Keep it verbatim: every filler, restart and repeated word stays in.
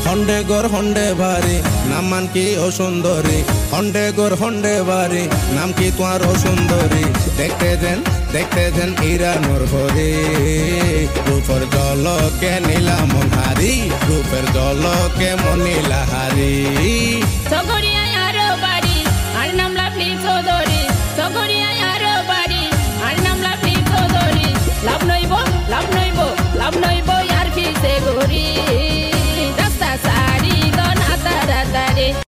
হন্ডে গোর হন্ডে বাড়ি নাম মান কি ও সুন্দরী হন্ডে গোর হন্ডে বাড়ি নাম কি তোমার ও সুন্দরী দেখতে দেন দেখতে দেন ইরানোর ভরে রূপের জলকে নীলা মনহারি রূপের জলকে মনিলা হারি।